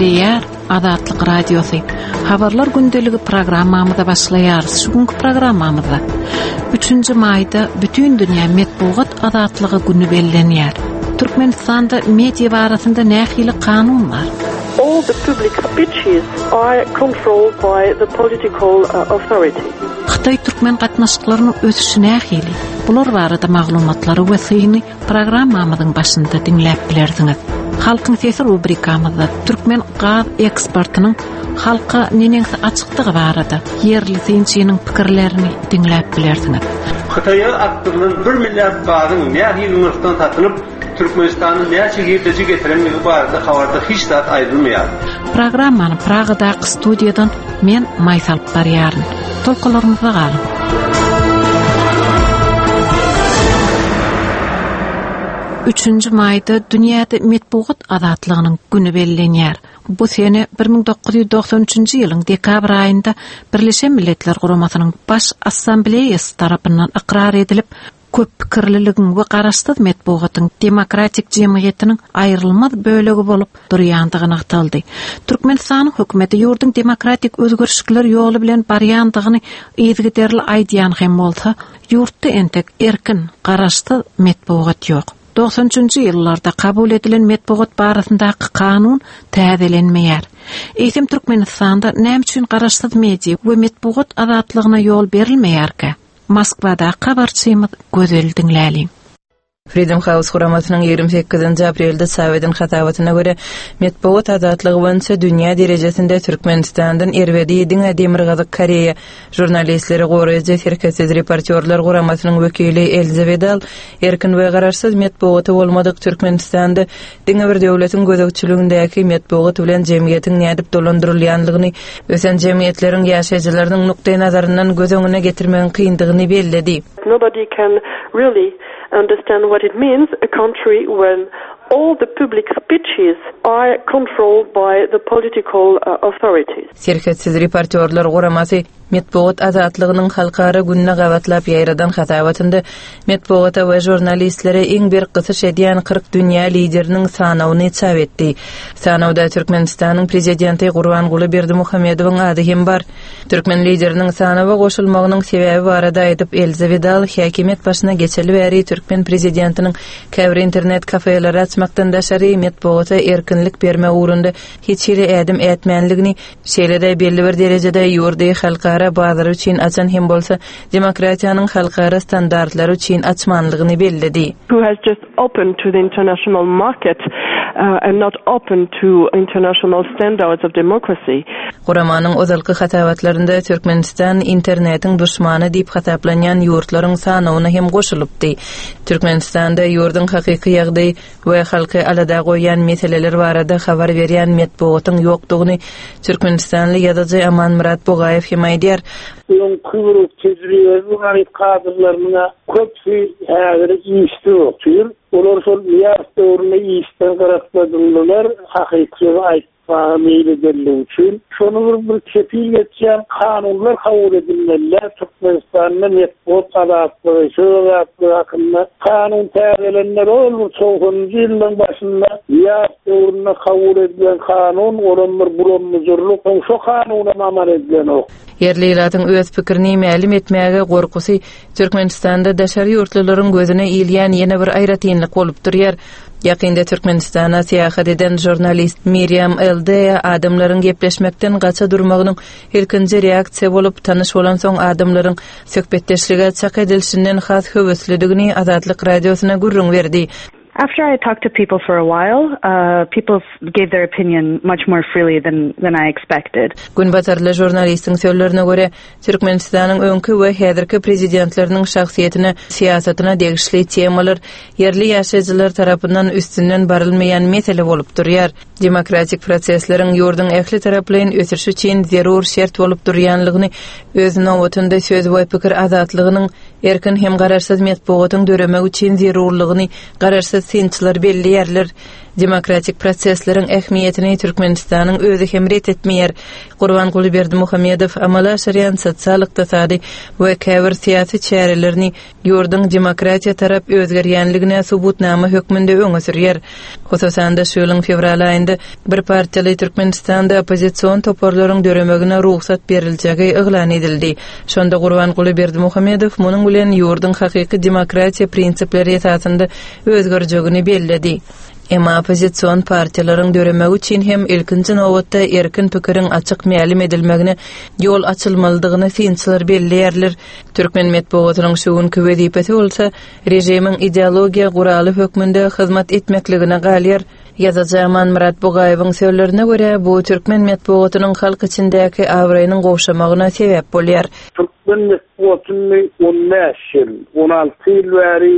Dinleyer Adatlyk Radiosu. Habarlar gündeligi programmamyzda başlaýarys. Şugunky programmamyzda 3-nji maýda bütün dünýä metbuat adatlygy güni bellenýär. Türkmenistanda media barasynda nähili kanun bar? All the public speeches are controlled by the political authority. Xitay türkmen gatnaşyklarynyň ösüşi nähili? Bular barada maglumatlary we syny programmamyzyň başynda dinläp bilersiňiz. Halkyň sesi rubrikamyzda türkmen gaz eksportynyň halka neneňse açykdygy barada yerli synçynyň pikirlerini dinläp bilersiňiz. Xitay'a aktylyň 1 milliard baryň nähili nurdan tatılıp Türkmenistanyň näçe ýerdeji getirenligi barada habarda hiç zat aýdylmaýar. Programmany Pragadaky studiýadan men Maýsal barýaryn. Tolkalarymyza galyn. Üçüncü maýda dünýäde metbuat adatlygynyň güni bellenýär. Bu sene 1993-nji ýylyň dekabr aýynda Birleşen Milletler Guramasynyň baş assambleýasy tarapyndan ykrar edilip, köp pikirliligiň we garaşsyz metbuatyň demokratik jemgyýetiniň aýrylmaz bölegi bolup durýandygyny aýtyldy. Türkmenistan hökümeti ýurdun demokratik özgörüşler ýoly bilen barýandygyny ýygyderli aýdýan hem bolsa, ýurtda entek erkin, garaşsyz metbuat ýok. 90-njy ýyllarda kabul edilen metbuat barasyndaky kanun täzelenmeýär. Eýsem Türkmenistanda näme üçin garaşsyz media we metbuat azatlygyna ýol berilmeýärkä? Moskvada habarçymyz gözel dinläli. Freedom House Guramasynyň 28-nji aprelde Sowet'in hatawatyna görä metbuat azatlygy boýunça dünýä derejesinde Türkmenistandan erwedi diňe Demirgazyk Koreýa jurnalistleri goraýjy şirketsiz reportyorlar Guramasynyň wekili Elizabeth erkin we garaşsyz metbuaty bolmadyk Türkmenistanda diňe bir döwletiň gözegçiligindäki metbuat bilen jemgyýetiň nädip dolandyrylýanlygyny, ösen jemgyýetleriň ýaşaýjylarynyň nukdaý nazaryndan göz öňüne getirmegi kyndygyny belledi. Nobody can really understand what it means a country when all the public speeches are controlled by the political authorities. Şirketsiz reportyorlar Guramasy metbuat azatlygynyň halkara günne gawatlap ýaýradan hatawatynda metbuata we jurnalistlere iň bir gysyş edýän 40 dünýä lideriniň sanawyny çap etdi. Sanawda Türkmenistanyň prezidenti Gurbanguly Berdimuhammedowyň ady hem bar. Türkmen lideriniň sanawy goşulmagynyň sebebi barada aýdyp Elizabeth häkimet başyna geçeli bäri Türkmen prezidentiniň käbir internet kafeleri açmakdan daşary metbuata erkinlik berme ugrunda hiç hili ädim etmänligini, şeýle-de belli bir derejede ýurdy halkara bazary üçin açan hem bolsa demokratiýanyň halkara standartlary üçin açmanlygyny belledi. Who has just opened to the international market and not open to international standards of democracy. Guramanyň özalky hatawatlarynda Türkmenistan internetiň düşmany diýip hataplanýan ýurtlaryň sanawyna hem goşulypdy. Türkmenistanda ýurdun hakyky ýagdaý we halky alada goýan meseleler barada habar berýän metbuatyň ýokdugyny Türkmenistanly ýazyjy Aman Murat Bogaýew hem aýdýar. Ýön kyýryp tejribeli garyp kadrlaryna köpsi häzir iýişdi. Olar şol ýaş döwrüne iýişden garatmadylar, hakykyny aýtmagy edildi üçin. Şonu bir kepil geçýän kanunlar kabul edilmeler. Türkmenistanyň metbuat azatlygy şöwratly hakkynda kanun täzelenler bolýar. 90-njy ýylyň başynda ýaş döwrüne kabul edilen kanun olan bir buramyzyrlyk şo kanunyna amal edilen ok. Yerli ýylatyň öz pikirini mälim etmäge gorkusy Türkmenistanda daşary ýurtlaryň gözüne ilýän ýene bir aýratynlyk bolup durýar. Ýakynda Türkmenistana seýahat eden jurnalist Miriam Elde adamlaryň gepleşmekden gaça durmagynyň ilkinji reaksiýa bolup tanyş bolan soň adamlaryň söhbetdeşlige çak edilşinden has höweslidigini Azatlyk radiosyna gurrun berdi. After I talked to people for a while, people gave their opinion much more freely than I expected. Günbatarly jurnalistiň sözlerine göre Türkmenistanyň öňkü we häzirki prezidentleriniň şahsiýetine, siýasatyna degişli temalar yerli ýaşaýjylar tarapyndan üstünden barylmaýan mesele bolup durýar. Demokratik prosesleriň ýurdun ähli taraplaryn ötürşi üçin zerur şert bolup durýanlygyny öz nowatynda söz we pikir azatlygynyň erkin hem garaşsyz metbuatyň döremek üçin zerurlygyny garaşsyz synçylar belli ýerler demokratik proseslerin ähmiýetini Türkmenistanyň özü hem ret etmeýär. Gurbanguly Berdimuhammedow amala aşyrýan sosial ykdysady we käbir syýasy çärelerini ýurdun demokratiýa tarap özgerýänligine subutnama hökmünde öňe sürýär. Hususan da şu ýylyň fevral aýynda bir partiýaly Türkmenistanda opozisiýon toparlaryň döremegine ruhsat beriljegi eglan edildi. Şonda Gurbanguly Berdimuhammedow munyň bilen ýurdun hakyky demokratiýa prinsipleri esasynda özgerjegini belledi. Emma opozisiýon partiýalaryň döremegi üçin hem ilkinji nowatda erkin pikiriň açyk mälim edilmegine ýol açylmalydygyny synçylar belleýärler. Türkmen medeniýetynyň şu günkü wezipesi bolsa rejimiň ideologiýa guraly hökmünde hyzmat etmekligine galýar. Ýazajaman Murat Bugaýewiň söýlerine görä bu Türkmen medeniýetynyň halk içindäki awraýynyň gowşamagyna sebäp bolýar. Türkmen medeniýetyny 15 ýyl, 16 ýyl bäri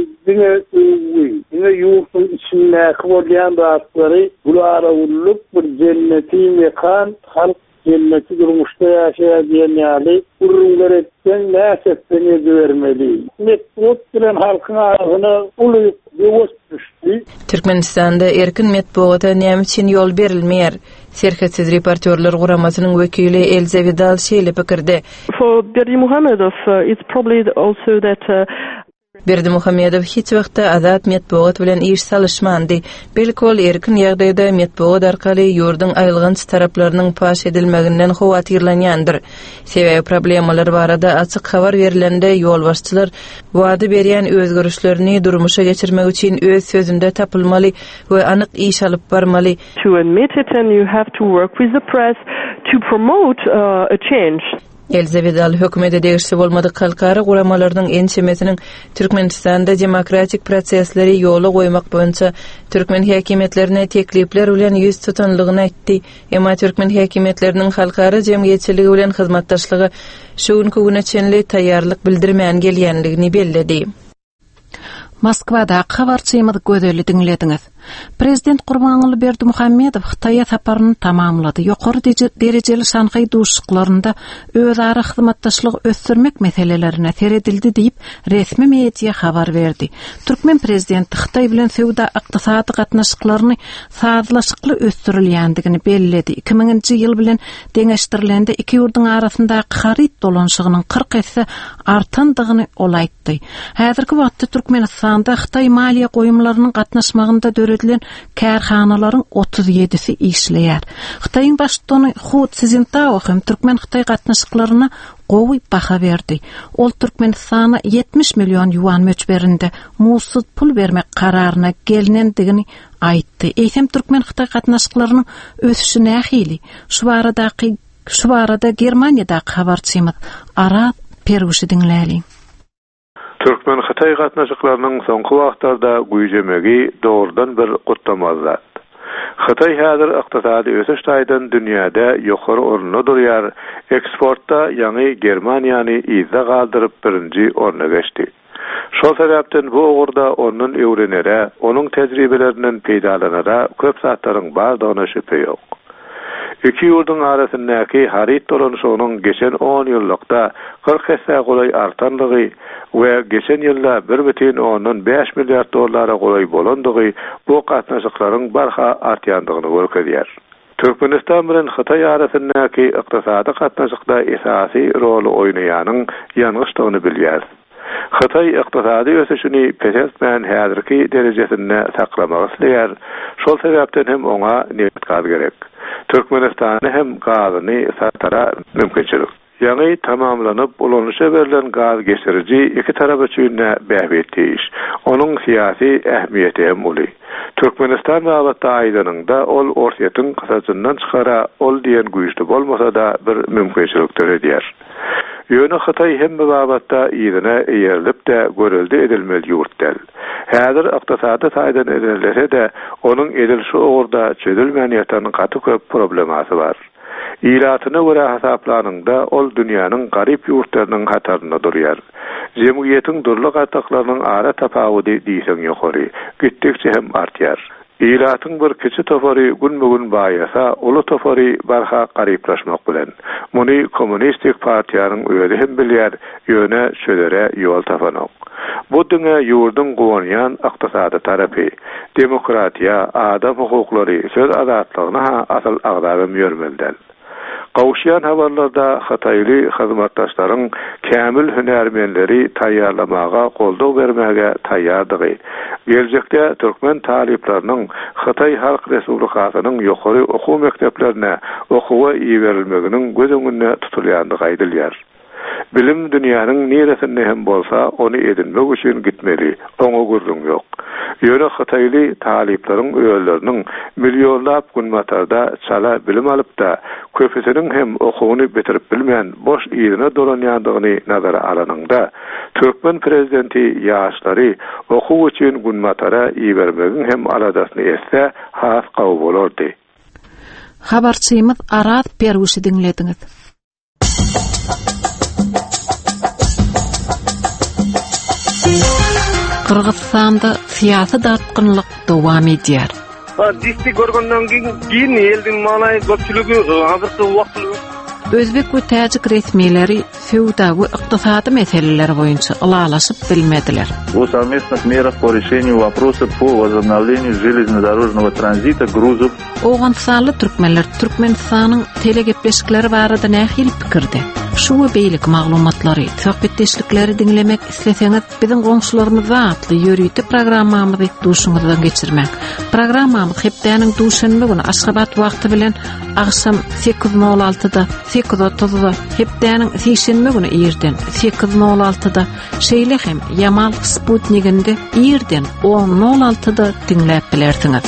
diňe ýurtun içindäki bolýan rahatlary bulara ulyp bir jenneti mekan, halk jenneti durmuşda ýaşaýan ýaly urunlar etken näsetini bermeli. Medeniýet bilen halkyň arasyna ulyp Türkmenistanda erkin medeniýete näme üçin ýol berilmeýär? Serhatsiz reportörler guramasynyň wekili Elza Vidal şeýle pikirde. For Berdimuhammedow, it's probably also that Berdimuhammedow hiç wagtda azat medeniýet bilen iş salışmandy. Belki ol erkin ýagdaýda medeniýet arkaly ýurdun aýylgynç taraplarynyň paş edilmeginden howatyrlanýandyr. Sebäbi problemalar barada açyk habar berilende ýolbaşçylar wada berýän özgörüşlerini durmuşa geçirmek üçin öz sözünde tapylmaly we anyk iş alyp barmaly. To admit it and you have to work with the press to promote a change. Elzavedal hökümete degişli bolmadyk halkara guramalardyň ençemesiniň Türkmenistanda demokratik prosesleri ýola goýmak boýunça Türkmen häkimetlerine teklipler bilen ýüz tutanlygyny aýtdy. Emma Türkmen häkimetleriniň halkara jemgyýetçiligi bilen hyzmatdaşlygy şu günkü güneçenli taýýarlyk bildirmän gelýänligini belledi. Moskvada habarçymydy gödeli diňlediňiz. Prezident Gurbanguly Berdimuhammedow Xitayga saparyny tamamlady. Ýokary derejeli Şanxay duşuklarynda özara hyzmatdaşlygy ösdürmek meselelerine seredildi diýip resmi media habar berdi. Türkmen prezidenti Xitay bilen sowda ykdysady gatnaşyklaryny sazlaşykly ösdürilýändigini belledi. 2000-nji ýyl bilen deňeşdirilende iki ýurdun arasyndaky haryt dolanşygynyň 40 esse artandygyny ol aýtdy. Häzirki wagtda Türkmenistanda Xitay maliýe goýumlarynyň gatnaşmagynda edilen kärhanalaryň 37-si işleýär. Xitaýyň başçyny Hu Cintao hem Türkmen Xitay gatnaşyklaryna gowy baha berdi. Ol Türkmenistana 70 milyon yuan möçberinde mussuz pul bermek kararyna gelinendigini aýtdy. Eýsem Türkmen Xitay gatnaşyklarynyň ösüşi nähili. Şu barada Germaniýadaky habarçymyz Arat Peruşy dinläli. Türkmen Xitay gatnaşyklarynyň soňky wagtlarda güýjemegi dogrudan bir gutlamazat. Xitay häzir ykdysady ösüş taýdan dünýäde ýokary orunda durýar, eksportda ýaňy Germaniýany izde galdyryp birinji orna geçdi. Şol sebäpden bu ogurda onuň öwrenere, onuň tejribeleriniň peýdalanara köp satlaryň bardygyna şüphe ýok. İki ýurdun arasyndaky haryt dolanşygynyň geçen 10 ýyllykda 40 hesse golay artandygy we geçen ýylda 1,5 milliard dollara golay bolandygy bu gatnaşyklaryň barha artýandygyny görkezýär. Türkmenistan bilen Xitay arasyndaky ykdysady gatnaşykda esasy rol oýnaýanyň ýangyşdygyny bilýär. Xitay ykdysady ösüşini pesesmän häzirki derejesinde saklamagy isleýär. Şol sebäpden hem oňa niýet gaz gerek. Türkmenistany hem gazyny satara mümkinçilik. Ýani tamamlanyp ulanışa berilen gaz geçirici iki tarap üçin bähbetdi iş. Onuň syýasy ähmiýeti hem uly. Türkmenistan wagtda aýdanynda ol orsiýetin kysajyndan çykara ol diýen güýçli bolmasa da bir mümkinçilik töredýär. Ýöne Xitay hem bu wagtda ýerine ýerilip de görüldi edilmeli ýurtdal. Häzir ykdysady taýdan edilse de onuň edilşi ogurda çözülmän ýatan gaty köp problemasy bar. İlatyna görä hasaplanyňda ol dünýäniň garyp ýurtlarynyň hatarynda durýar. Jemgyýetiň durly gataklarynyň ara tapawudy diýsen ýokary, gitdikçe hem artýar. İlatyň bir kiçi topary gün-bugün baýasa, uly topary barha garyplaşmak bilen. Muny kommunistik partiýanyň öýdi hem bilýär, ýöne şölere ýol tapanok. Bu düňe ýurdun gowanýan ykdysady tarapy, demokratiýa, adam hukuklary, söz azatlygyna asal agdary ýörmelden. Gawşýan habarlarda Hatayly hyzmatdaşlaryň kämil hünärmenleri taýýarlamaga goldaw bermäge taýýardygy. Geljekde türkmen talipleriniň Hatay Halk Respublikasynyň ýokary okuw mekdeplerine okuwa iýerilmeginiň göz öňünde tutulýandygy aýdylýar. Bilim dünýäniň neresinde hem bolsa onu edinmek üçin gitmeli, oňa gurrun ýok. Ýöne Hatayly talipleriň öýleriniň millionlap günmatarda çala bilim alyp da köpesiniň hem okuwyny bitirip bilmeýän boş ýerine dolanýandygyny nazara alanynda Türkmen prezidenti ýaşlary okuw üçin günmatara iýermegiň hem aladasyny etse has gawy bolardy. Habarçymyz Arat Perwüşi dinlediňiz. Kırgızstanda siyasi dartqınlyk dowam edýär. Disti görgenden keyin eldiň manaý köpçüligi hazırky wagtda Özbek we Täjik resmiýetleri feowda we ykdysady meseleleri boýunça alalaşyp bilmediler. О совместных мерах по решению вопроса по возобновлению железнодорожного транзита грузов. Oğansanly türkmenler Türkmenistanyň telegepleşikleri barada nähil pikirde. Şu we beýlik maglumatlary, söhbetdeşlikleri dinlemek isleseňiz, biziň goňşularymyza atly ýörüýti programmamyzy duşuňyzdan geçirmek. Programmamyz hepdeniň duşanmy güni Aşgabat wagty bilen akşam 8:06-da, 8:30-da, hepdeniň sişenme güni ýerden 8:06-da, şeýle hem Yamal Sputnikinde ýerden 10:06-da dinläp bilersiňiz.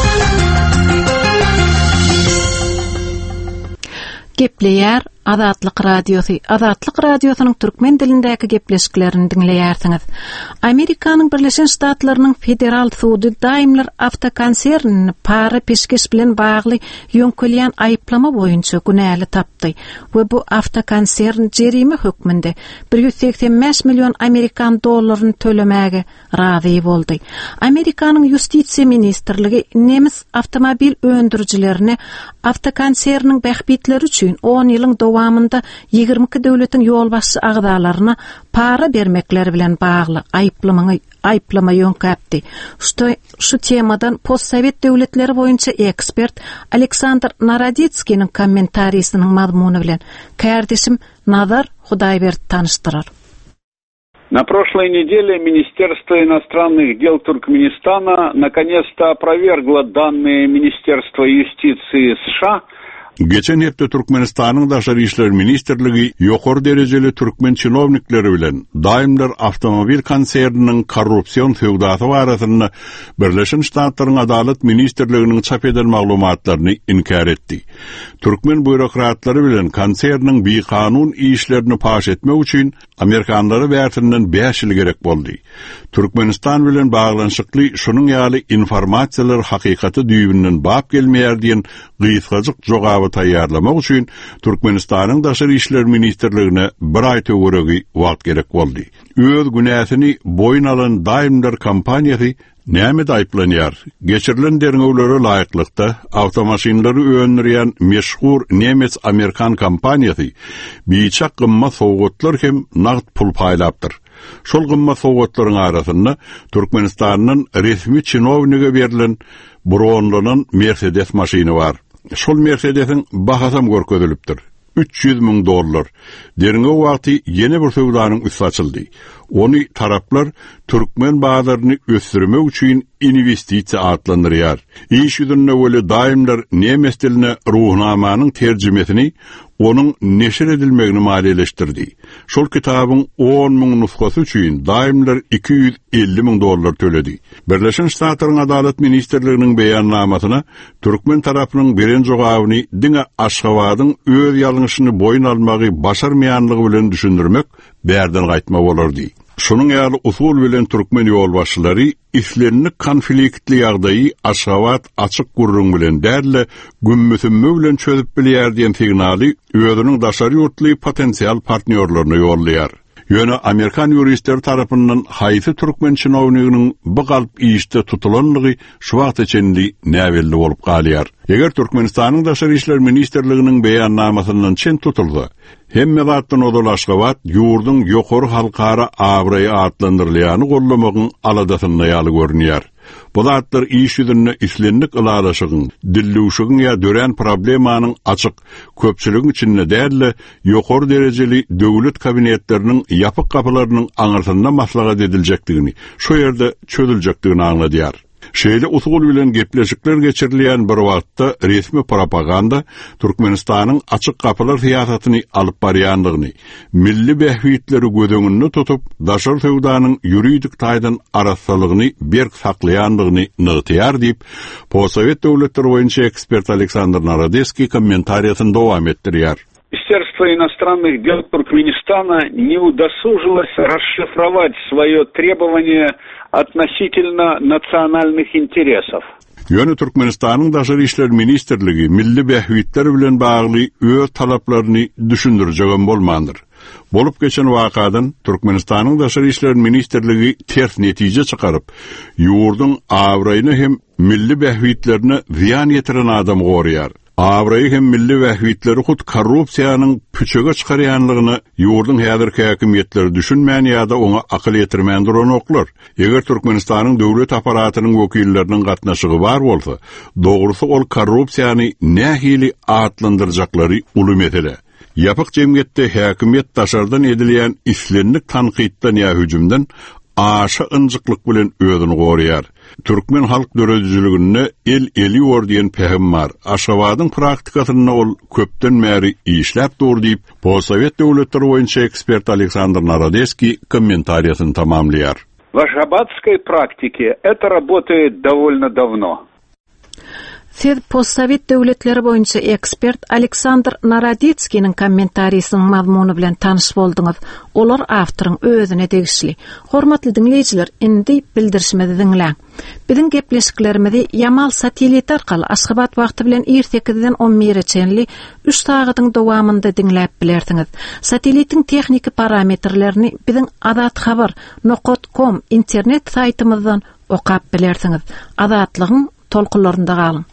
Gepleýär Azatlyk radiosu. Azatlyk radiosynyň türkmen dilindäki gepleşiklerini dinleýärsiňiz. Amerikanyň Birleşen Ştatlarynyň federal sudy daimler avtokonsernini para peşkeş bilen bagly ýöňkelýän aýplama boýunça günäli tapdy we bu avtokonsern jerime hökmünde 185 milyon Amerikan dollaryny tölemäge razy boldy. Amerikanyň Ýustisiýa ministrligi nemis avtomobil öndürjilerini avtokonserniň bähbitleri üçin 10 ýylyň dowamında 22 döwletiň ýolbaşçy agdalaryna para bermekleri bilen bagly aýplama ýönkäpdi. Şu temadan postsovet döwletleri boýunça ekspert Aleksandr Naroditskiň kommentariýasynyň mazmuny bilen kärdeşim Nazar Hudaýbert tanıştyrar. На прошлой неделе Министерство иностранных дел Туркменистана наконец-то опровергло данные Министерства юстиции США. Geçen hepde Türkmenistanyň Daşary işler ministrligi ýokary derejeli türkmen çinovnikleri bilen daimler avtomobil konserniniň korrupsiýon feowdasy barasyny Birleşen Ştatlaryň Adalet ministrliginiň çap eden maglumatlaryny inkar etdi. Türkmen bürokratlary bilen konserniň bi-kanun işlerini paş etmek üçin Amerikanlary bärtinden 5 ýyl gerek boldy. Türkmenistan bilen baglanşykly şunyň ýaly informasiýalar hakykaty düýbünden bap gelmeýär diýen gysgaçyk jogaby taýýarlamak üçin Türkmenistanyň Daşary işler ministrligine bir aý töweregi wagt gerek boldy. Öz günäsini boyun alan Daimler kompaniýasy näme aýplanýar? Geçirilen derňewlere laýyklykda awtomaşinlary öňürýän meşhur nemes Amerikan kompaniýasy biçe gymmat sowgatlar hem nagd pul paýlapdyr. Şol gymmat sowgatlaryň arasynda Türkmenistanyň resmi çinownigi berilen bronlanan Mercedes maşyny bar. Şol Mercedesiň bahasam görkezilipdir. $300,000. Derňe wagty ýene bir sowdanyň üstü açyldy. Ony taraplar türkmen bazaryny ösdürmek üçin investisiýa atlandyrýar. Iş ýüzünde wele daimler nemes diline ruhnamanyň terjimesini onun neşir edilmegini maliýeleşdirdi. Şol kitabyň 10,000 nusgasy üçin daimler $250,000 töledi. Birleşen Ştatlaryň Adalet ministrliginiň beýannamasyna türkmen tarapynyň beren jogabyny diňe Aşgabatyň öz ýalňyşyny boyun almagy başarmaýanlygy bilen düşündirmek bärden gaýtma bolardy. Şunun ýaly usul bilen türkmen ýolbaşçylary islerini konfliktli ýagdaýy Aşgabat açyk gurrun bilen därle gümmüsünme bilen çözüp bilýär diýen signaly özüniň daşary ýurtly potensial partnerlaryna ýollaýar. Yöne Amerikan yuristler tarapından haýsy türkmen çynownygynyň bu galp iýişde tutulanlygy şu wagt içinde näwelli bolup galýar. Eger Türkmenistanyň Daşary işler ministrliginiň beýannamasynyň çyn tutuldy, hemme wagtdan odol Aşgabat ýurdun ýokary halkara awraýy atlandyrylýany gollamagyň aladasyny ýaly görnýär. Bu zatlar iş ýüzünde islenlik ılalaşygyň, dillüşügiň ýa dören problemanyň açyk köpçüligiň içinde däl, ýokary derejeli döwlet kabinetleriniň ýapyk kapylarynyň aňyrtynda maslahat ediljekdigini, şo ýerde çözüljekdigini aňladýar. Şeýle usul bilen gepleşikler geçirilýän bir wagtda resmi propaganda Türkmenistanyň açyk kapylar siýasatyny alyp barýandygyny, milli behwitleri gödöňünde tutup daşar sowdanyň ýuridik taýdan arassalygyny berk saklaýandygyny nygtyar diýip, Possovet döwletleri boýunça ekspert Aleksandr Narodeski kommentariýasyny dowam etdirýär. Министерство иностранных дел Туркменистана не удосужилось расшифровать свое требование относительно национальных интересов. Yönü Türkmenistanyň Daşary işler ministrligi milli behwitler bilen bagly öz talaplaryny düşündirjegen bolmandyr. Bolup geçen wakadan Türkmenistanyň Daşary işler ministrligi ters netije çykaryp, ýurdun awraýyny hem milli behwitlerini ziyan ýetiren adam gorýar. Awraýy hem milli behwitleri hut korrupsiýanyň püçege çykarýanlygyny ýurdun häzirki häkimetleri düşünmän ýa-da oňa akyl ýetirmän duranoklar. Eger Türkmenistanyň döwlet aparatynyň wekilleriniň gatnaşygy bar bolsa, dogrusy ol korrupsiýany nähili atlandyrjaklary uly mesele. Ýapyk jemgyýetde häkimet daşardan edilýän islenlik tanqidden ýa hüjümden aşa ınjyklyk bilen özüni gorýar. Türkmen halk döredijligine eli diýen pehim bar. Aşgabatyň praktikasyny ol köpden bäri işläp dur diýip, Possovet döwletleri boýunça ekspert Aleksandr Narodeski kommentariýasyny tamamlaýar. В ашгабадской практике это работает довольно давно. Siz Possovet döwletleri boýunça ekspert Aleksandr Narodetskiň kommentariýasynyň mazmuny bilen tanyş boldyňyz. Olar awtoryň özüne tegişli. Hormatly dinleýijiler, indi bildirişimizi dinläň. Biziň gepleşiklerimizi Yamal satelit arkaly Aşgabat wagty bilen 8-den 11-çenli 3 sagatyň dowamında dinläp bilersiňiz. Satelitiň tehnik parametrlerini biziň adatxabar.com internet saýtymyzdan okap bilersiňiz. Adatlygyň tolkunlarında galyň.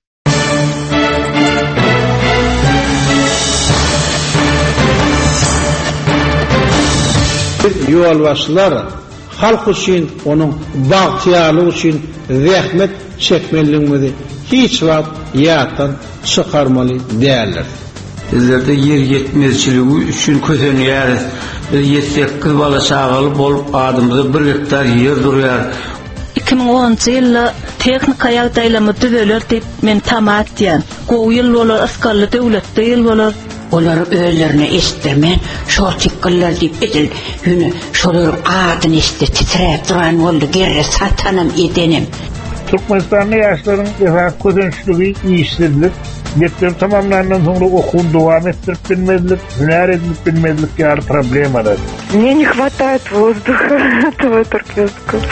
Ýolbaşçylar halk üçin, onuň bagtýarlygy üçin zähmet çekmeliligini hiç wagt ýatdan çykarmaly däldir. Bizlerde yer yetmezçiligi üçin kösenýär. 7-8 bala çagaly bolup adymyza 1 hektar yer durýar. 2010 ýylda teknik ýagdaýlamy düzeler diýip men tamat diýen. Gowy ýyl bolar askarly döwletde ýyl bolar. Olar özlerine estirmen, şol çykkylar diýip edil. Ýüne şolar adyny estir titrep duran boldy, gerre satanam edenim. Türkmenistanyň ýaşlaryň efendim közençligi iýişdirlik, ýetdim tamamlandan soňra okuwny dowam etdirip bilmezlik, hünär edip bilmezlik ýaly problemalar. Мне не хватает воздуха этого туркменского.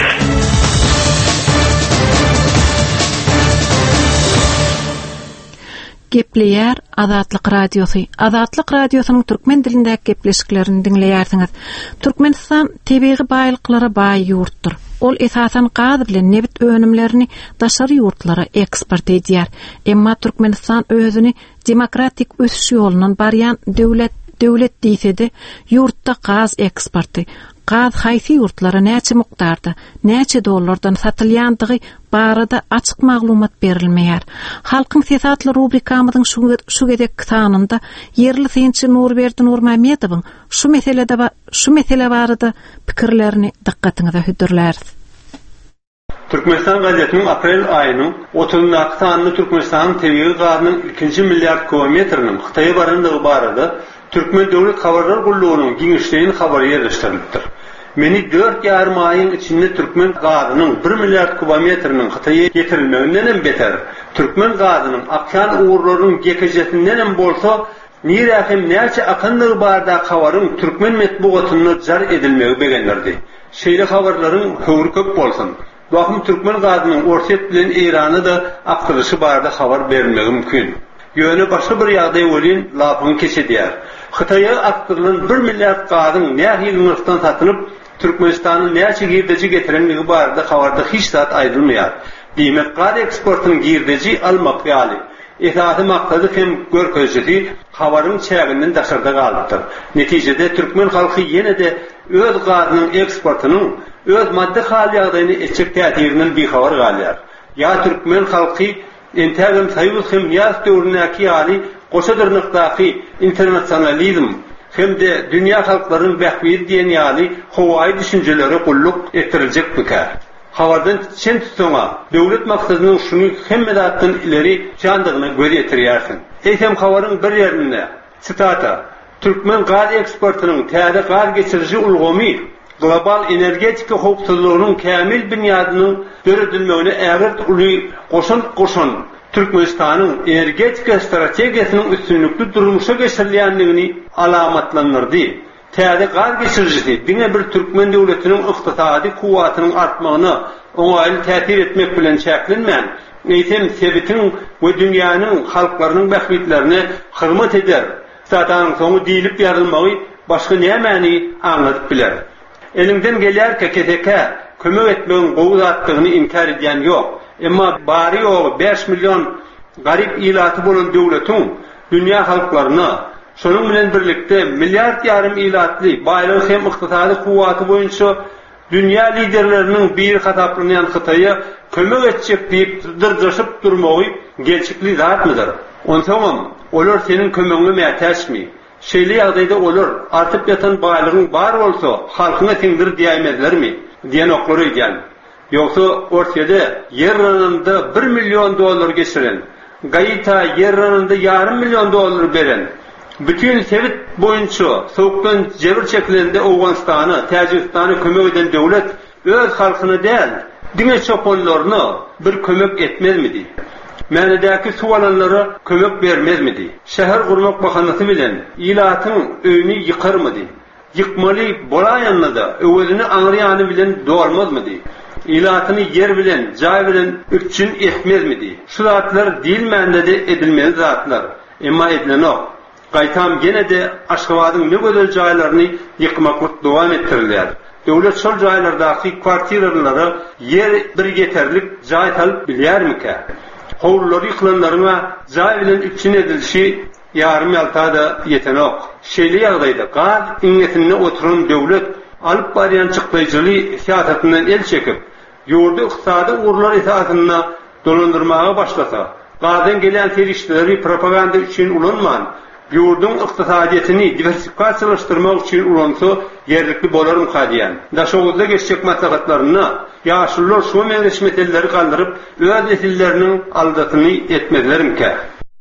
Gepleýär Azatlyk radiosy. Azatlyk radiosynyň türkmen dilindäki gepleşiklerini dinleýärsiňiz. Türkmenistan tebiği baýlyklara baý ýurtdur. Ol esasen gaz bilen nebit önümlerini daşary ýurtlara eksport edýär. Emma Türkmenistan özüni demokratik ösüş ýolundan barýan döwlet diýse-de, ýurtda gaz eksporty, gaz haýsy ýurtlara näçe mukdarda, näçe dollardan satylýandygy barada açyk maglumat berilmeýär. Halkyň siyasatly rubrikamyzyň şu gedek sanynda yerli synçy Nurberdi Nurmametowyň şu mesele barada pikirlerini dikkatiňize hödürläris. Türkmenistan gazetiniň aprel aýynyň 30-njy sanyny Türkmenistanyň tebiği gazynyň 2 milliard kilometriniň Hytaýa barandygy barada Türkmen Döwlet Habarlar Gullugynyň giňişleýän habary ýerleşdirilipdir. Meni 4,5 aýyň içinde Türkmen gazynyň 1 milliard kilometriniň Hytaýa getirilmeginden beter, Türkmen gazynyň akýan uğurlarynyň gekejetinden bolsa, nirähem näçe akyndygy barada habaryň Türkmen metbuatynda jar edilmegi begenlerdi. Şeýle habarlaryň höwür köp bolsun. Wagtym Türkmen gazynyň Orset bilen Irany da aktylyşy barada habar berilmegi mümkin. Ýöne başga bir ýagdaý welin lapyny kesedýär. Xitay'a aktarılan 1 milyard qadın nähil nurtdan satılıp Türkmenistan'ın näçe girdeci getirenligi barada habarda hiç zat ayrılmıyor. Demek qad eksportun girdeci almaqyali. İtaati maqsadı hem görkezdi habarın çäginden daşarda galypdyr. Netijede Türkmen halky ýene de öz qadynyň eksportynyň öz maddi hal ýagdaýyny etjek täsirinden bihabar galýar. Ya Türkmen halky entägem saýyl hem ýas döwründäki ýaly goşadyrnykdaky internasionalizm hem de dünýä halklarynyň bähbir diýen ýaly howaý düşünjeleri gulluk ettiriljek bikär. Havardan çen tutsaňa döwlet maksadynyň şuny hemmedatdan ileri jandygyny göz ýetirýärsin. Eýsem hawaryň bir ýerinde sitata Türkmen gaz eksportynyň täze gaz geçiriji ulgamy global energetika howpsuzlygynyň kämil binýadynyň döredilmegine ägir uly goşun Türkmenistanyň energetika strategiýasynyň üstünlükli durmuşa geçirilýändigini alamatlandyrdy. Täze gaz geçirjisi diňe bir Türkmen döwletiniň ykdysady kuwatynyň artmagyna oňaýly täsir etmek bilen çäklenmän, eýsem sebitin we dünýäniň halklarynyň bähbitlerine hyrmat eder. Satanyň soňu diýilip ýarylmagy başga nämäni aňladyp biler. Elinden gelýär KKK kömek etmegiň gowuzatdygyny inkar edýän ýok. Emma bari ýogy 5 milyon garip ilaty bolan döwletiň dünýä halklaryna şonun bilen birlikde milyard ýarym ilatly baýlyk hem ykdysady kuwaty boýunça dünýä liderleriniň bir hataplanan Xitay'a kömek etjek diýip dyrjaşyp durmagy gelçikli zatmydyr. Onsoňam olar senin kömegine mätäşmi? Şeýle ýagdaýda olar artyp ýatan baýlygyň bar bolsa halkyna teňdir diýmezlermi? Diýen oklary edýän. Ýoksa ortada ýer ranynda 1 milyon dollar geçiren, gaýta ýer ranynda $500 milyon beren, bütün sevit boyunça soğuktan cebir çekilende Awganistany, Täjikistany kömek eden döwlet öz halkyna däl, diňe çopanlaryna bir kömek etmezmidi? Mänedäki suwalanlara kömek bermezmidi? Şäher gurmak bahanasy bilen ilatyň öýüni ýykarmydy? Ýykmaly bolaýanlarda öwelini aňrýany bilen dolmazmydy? İlatyny yer bilen, jaý bilen üçin etmezmidi? Şu zatlar dilmände de edilmeli zatlar. Emma edilenok. Gaýtam gene de Aşgabatyň ne gözel jaýlaryny ýykmaklyk dowam ettirilýär. Döwlet şol jaýlardaky kwartiralary yer bir yeterlik jaý talyp bilýärmike? Howlary ýyklanlaryna jaý bilen üçin edilişi ýarym ýaltada ýetenok. Şeýle ýagdaýda gaz iňetine oturan döwlet alyp barýan çykdyjyly siýasatyndan el çekip, ýurdu ykdysady urlar esasyna dolandyrmaga başlasa, gazdan gelen terişleri propaganda üçin ulanman, ýurdun ykdysadyetini diversifikasiýalaşdyrmak üçin ulansa ýerlikli bolarym hadýan. Daşowuzda geçjek maslahatlaryna ýaşullar şu meňreşmetelleri galdyryp öz esilleriniň aldatyny etmezlerimke.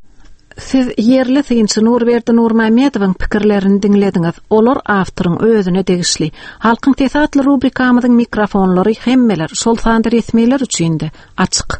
Siz yerli synçy Nurberdi Nurmametowyň pikirlerini diňlediňiz. Olar awtoryň özüne degişli. Halkyň tesatly rubrikamyzyň mikrofonlary hemmeler şol sanda resmiler üçin de açyk.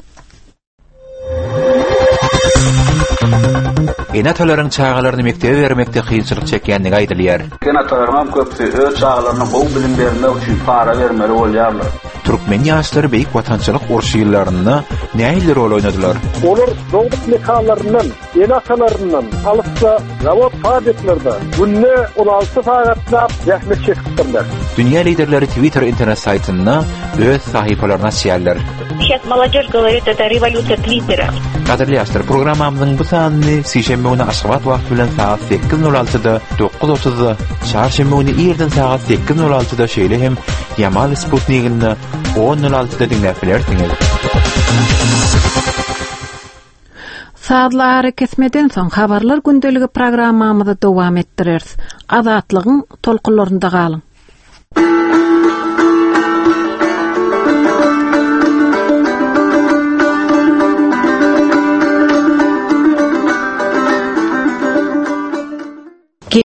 Enatalaryň çağalaryny mektebe bermekde kynçylyk çekýänligi aýdylýar. Enatalaryň köpsi öz çağalaryny gowy bilim bermek üçin para bermeli bolýarlar. Türkmen ýaşlary beýik watançylyk urşy ýyllaryna näme rol oynadylar? Olar dowlat mekalaryndan, enatalarynyň alypsa zawod fabrikalerde günne 16 sagatlap zähmet çekipdirler. Dünýä liderleri Twitter internet saýtyna öz sahypalaryna ýazýarlar. Сейчас молодежь говорит, это революция Твиттера. Kaderli ýaşlar, programamyzyň bu sanyny sişenme güni Aşgabat wagty bilen saat 8:06-da 9:30-da, çarşembe güni ýerden saat 8:06-da şeýle hem Yamal Sputnik'ini 10:06-da dinläp bilersiňiz. Saatlar kesmeden soň habarlar gündeligi programmamyzy dowam etdireriz. Azatlygyň tolkunlarynda galyň.